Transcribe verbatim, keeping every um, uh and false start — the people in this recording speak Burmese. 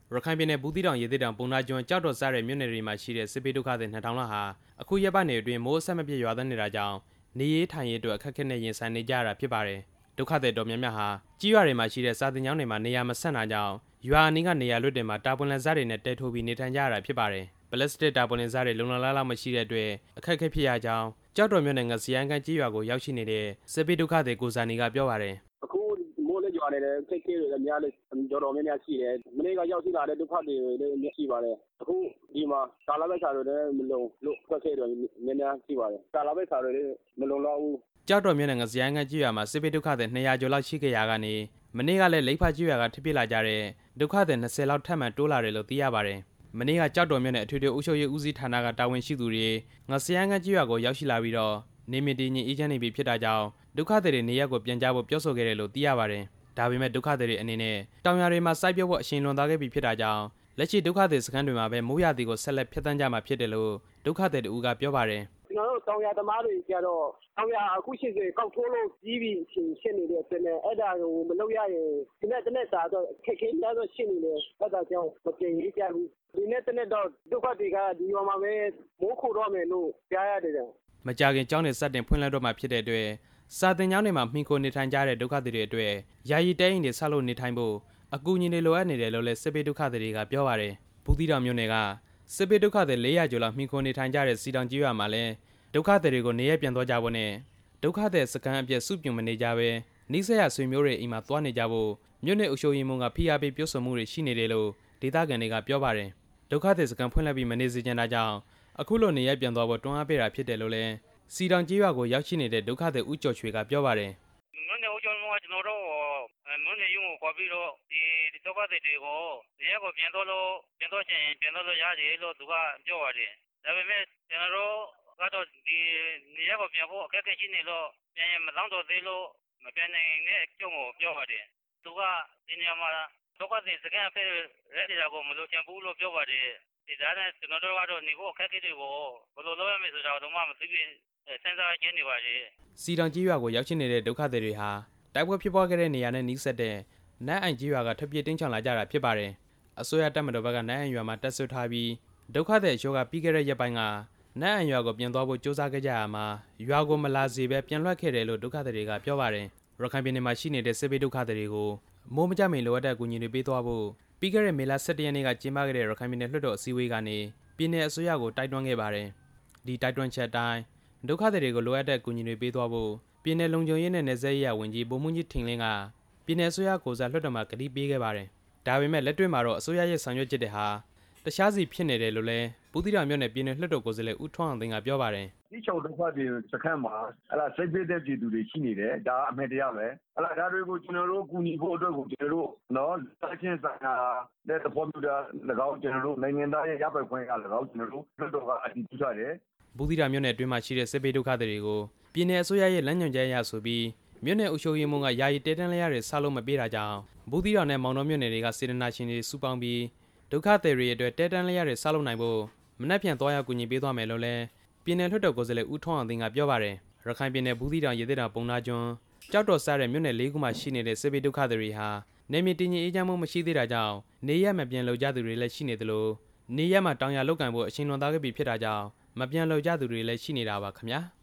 ရခိုင်ပြည်နယ်ဘူးသီးတောင်ရေသစ်တောင်ပုံနာကျွန်းကြောက်တော်စားတဲ့မြို့နယ်တွေမှာရှိတဲ့စစ်ပေးဒုက္ခသည်နှစ်ထောင်လောက်ဟာအခုရက်ပိုင်းတွေအတွင်းမိုးအဆက်မပြတ်ရွာသွန်းနေတာကြောင့်နေရေးထိုင်ရေးအတွက်အခက်အခဲနဲ့ရင်ဆိုင်နေကြရတာဖြစ်ပါတယ်ဒုက္ခသည်တော်များများဟာကြီးရွာတွေမှာရှိတဲ့စာသင်ကျောင်းတွေမှာနေရာမဆန့်တာကြောင့်ရွာအနီးကနေရာလွတ်တွေမှာတာပွန်လန်စားတွေနဲ့တဲထိုးပြီးနေထိုင်ကြရတာဖြစ်ပါတယ်ပလက်စတစ်တာပွန်လန်စားတွေလုံလုံလောက်လောက်မရှိတဲ့အတွက်အခက်အခဲဖြစ်ရကြောင်းကြောက်တော်မြို့နယ်ငစီယန်ကန်ကြီးရွာကိုရောက်ရှိနေတဲ့စစ်ပေးဒုက္ခသည်ကိုဇာနီကပြောပါတယ်အခုမိုးလေးရွာနေတယ်ခက်ခဲတွေလည်းများလေတော်တော်များများရှိတယ်မနေ့ကရောက်ရှိလာတဲ့ဒုက္ခတွေလည်းရှိပါတယ်အခုဒီမှာကာလာဘက်စာတွေလည်းမလုံလို့ခက်ခဲတွေများများရှိပါတယ်ကာလာဘက်စာတွေလည်းမလုံလောက်ဘူးကြောက်တော်မြို့နယ်ငစီယန်ကန်ကြီးရွာမှာစစ်ပေးဒုက္ခသည်နှစ်ရာကျော်လောက်ရှိခဲ့ရကနေမနေ့ကလည်းလိပ်ဖကြီးရွာကထပ်ပြလာကြတဲ့ဒုက္ခသည်၂၀လောက်ထပ်မံတိုးလာတယ်လို့သိရပါတယ်မနေ့ကကြောက်တော်မြို့နယ်အထွေထွေအုပ်ချုပ်ရေးဦးစီးဌာနကတာဝန်ရှိသူတွေငစီယန်ကန်ကြီးရွာကိုရောက်ရှိလာပြီးတော့နေမီတီညင်အေးချမ်းနေပြီဖြစ်တာကြောင့်ဒုက္ခသည်တွေနေရပ်ကိုပြန်ကြဖို့ပြောဆိုခဲ့တယ်လို့သိရပါတယ်ဒါပေမဲ့ဒုက္ခသည်တွေအနေနဲ့တောင်ယာတွေမှာစိုက်ပျိုးဖို့အရှင်လွန်သွားခဲ့ပြီဖြစ်တာကြောင့်လက်ရှိဒုက္ခသည်စခန်းတွေမှာပဲမိုးရာသီကိုဆက်လက်ဖျက်ဆီးကြမှာဖြစ်တယ်လို့ဒုက္ခသည်တို့ကပြောပါတယ်ကျွန်တော်တို့တောင်ယာသမားတွေကြတော့တောင်ယာအခုရှိစေကောက်ထိုးလို့ကြီးပြီးရှင်းနေတဲ့အတွက်နဲ့အဲ့ဒါကိုမလုပ်ရရင်ဒီနေ့တနေ့စာတော့ခက်ခဲများတော့ရှင်းနေတယ်အဲ့ဒါကြောင့်မပြေရကြဘူးဒီနေ့တနေ့တော့ဒုက္ခတွေကဒီရွာမှာပဲမိုးခိုတော့မယ်လို့ကြားရတယ်မကြခင်ကျောင်းတွေစတင်ဖွင့်လှစ်တော့မှဖြစ်တဲ့အတွက်စာသင်ကျောင်းတွေမှာမှီခိုနေထိုင်ကြတဲ့ဒုက္ခသည်တွေအတွက်ယာယီတဲအိမ်တွေဆောက်လုပ်နေထိုင်ဖို့အကူအညီတွေလိုအပ်နေတယ်လို့လည်းစစ်ပေးဒုက္ခသည်တွေကပြောပါတယ်ဘူးသီးတောင်မြို့နယ်ကစစ်ပေးဒုက္ခသည်၄ရာကျော်လောက်မှီခိုနေထိုင်ကြတဲ့စီတောင်ကြီးရွာမှာလည်းဒုက္ခသည်တွေကိုနေရပြန်သွားကြဖို့နဲ့ဒုက္ခသည်စခန်းအပြည့်စုပြုံမနေကြဘဲနှိစက်ရဆွေမျိုးတွေအိမ်မှာသွားနေကြဖို့မြို့နယ်အုပ်ချုပ်ရေးမှူးကဖိအားပေးပြောဆိုမှုတွေရှိနေတယ်လို့ဒေသခံတွေကပြောပါတယ်ဒုက္ခသည်စခန်းဖွင့်လှစ်ပြီးမနေစေချင်တာကြောင့်အခုလိုနေရပြန်သွားဖို့တွန်းအားပေးတာဖြစ်တယ်လို့လည်းစီတောင်ကြီးရွာကိုရောက်ရှိနေတဲ့ဒုက္ခသည်ဦးကျော်ချွေကပြောပါတယ်မြို့နယ်အုပ်ချုပ်ရေးမှူးကကျွန်တော်တို့မြို့နယ်ရုံးကိုခေါ်ပြီးတော့ဒီဒုက္ခသည်တွေကိုနေရာကိုပြန်တော့လို့ပြန်တော့ချင်ပြန်တော့လို့ရတယ်လို့သူကပြောပါတယ်ဒါပေမဲ့ကျွန်တော်တို့ကတော့ဒီနေရာကိုပြန်ဖို့အခက်အခဲရှိနေလို့ပြန်မလောင်းတော့သေးလို့မပြန်နိုင်တဲ့အကျုံးကိုပြောပါတယ်သူကဒီနေရာမှာဒုက္ခသည်စခန်းဖက်ရဲတရားကိုမလို့ချင်ဘူးလို့ပြောပါတယ်ဒီဒါနဲ့ကျွန်တော်တို့ကတော့နေဖို့အခက်အခဲတွေကိုဘယ်လိုလုပ်ရမလဲဆိုတာတော့မှမသိဘူးစဉ်းစားကြည့်နေပါလေစီတောင်ကြီးရွာကိုရောက်ရှိနေတဲ့ဒုက္ခသည်တွေဟာတိုက်ပွဲဖြစ်ပွားခဲ့တဲ့နေရာနဲ့နီးစပ်တဲ့နန်းအိုင်ကြီးရွာကထပ်ပြေးတင်းချောင်လာကြတာဖြစ်ပါတယ်အစိုးရတပ်မတော်ဘက်ကနန်းအိုင်ရွာမှာတပ်ဆွဲထားပြီးဒုက္ခသည်အချို့ကပြီးခဲ့တဲ့ရက်ပိုင်းကနန်းအိုင်ရွာကိုပြန်သွားဖို့ကြိုးစားခဲ့ကြရမှာရွာကိုမလာစေပဲပြန်လွှတ်ခဲ့တယ်လို့ဒုက္ခသည်တွေကပြောပါတယ်ရခိုင်ပြည်နယ်မှာရှိနေတဲ့စစ်ပေးဒုက္ခသည်တွေကိုမိုးမကြမီလိုအပ်တဲ့အကူအညီတွေပေးသွားဖို့ပြီးခဲ့တဲ့မေလ၁၁ရက်နေ့ကကျင်းပခဲ့တဲ့ရခိုင်ပြည်နယ်လွှတ်တော်အစည်းအဝေးကနေပြည်내အစိုးရကိုတိုက်တွန်းခဲ့ပါတယ်ဒီတိုက်တွန်းချက်အတိုင်းဒုက္ခသည်တွေကိုလိုအပ်တဲ့အကူအညီတွေပေးသွားဖို့ပြည်내လုံခြုံရေးနဲ့နယ်စပ်ရေးရာဝန်ကြီးဗိုလ်မှူးကြီးထင်လင်းကပြည်내အစိုးရကိုစားလွှတ်တော်မှာကတိပေးခဲ့ပါတယ်ဒါပေမဲ့လက်တွေ့မှာတော့အစိုးရရဲ့ဆောင်ရွက်ချက်တွေဟာတခြားစီဖြစ်နေတယ်လို့လည်းဘူးသီးတောင်မြို့နယ်ပြည်내လွှတ်တော်ကိုယ်စားလှယ်ဦးထွန်းအောင်သိန်းကပြောပါတယ်ဒီချုပ်ဒုက္ခသည်စခန်းမှာအဲ့ဒါစိတ်ပေးတဲ့ပြည်သူတွေရှိနေတယ်ဒါအမှန်တရားပဲအဲ့ဒါဒါတွေကိုကျွန်တော်တို့ကူညီဖို့အတွက်ကိုကျွန်တော်တို့နော်တိုင်းချင်းဆိုင်ရာတဲ့သဘောတူတာ၎င်းကျွန်တော်တို့နိုင်ငံသားရဲ့ရပ်ပိုင်ခွင့်က၎င်းကျွန်တော်တို့လွှတ်တော်ကအတည်ပြုထားတယ်ဘူးသီးတောင်မြို့နယ်အတွင်းမှာရှိတဲ့စစ်ပေးဒုက္ခသည်တွေကိုပြည်내အစိုးရရဲ့လမ်းညွှန်ချက်အရဆိုပြီးမြို့နယ်အုပ်ချုပ်ရေးမှူးကယာယီတဲတန်းလျားတွေဆောက်လို့မပေးတာကြောင့်ဘူးသီးတောင်နဲ့မောင်တော်မြို့နယ်တွေကစေတနာရှင်တွေစုပေါင်းပြီးဒုက္ခသည်တွေအတွက်တဲတန်းလျားတွေဆောက်လုပ်နိုင်ဖို့မနက်ဖြန်သွားရောက်ကူညီပေးသွားမယ်လို့လည်းပြည်내လွှတ်တော်ကိုယ်စားလှယ်ဦးထွန်းအောင်သိန်းကပြောပါတယ်ရခိုင်ပြည်내ဘူးသီးတောင်ရေသစ်တောင်ပုံနာကျွန်းကြောက်တော်စားတဲ့မြို့နယ်လေးခုမှာရှိနေတဲ့စစ်ပေးဒုက္ခသည်တွေဟာနေမီတင်ကြီးအေးချမ်းမှုမရှိသေးတာကြောင့်နေရမပြန်လို့ကြသူတွေလည်းရှိနေသလိုနေရမှာတောင်ရလောက်ကန်ဖို့အရှင်လွန်သားခဲ့ပြီဖြစ်တာကြောင့်မပြန်လို့ကြသူတွေလည်းရှိနေတာပါခင်ဗျာ